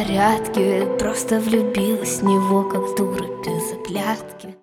порядке, просто влюбилась в него, как дура без оглядки.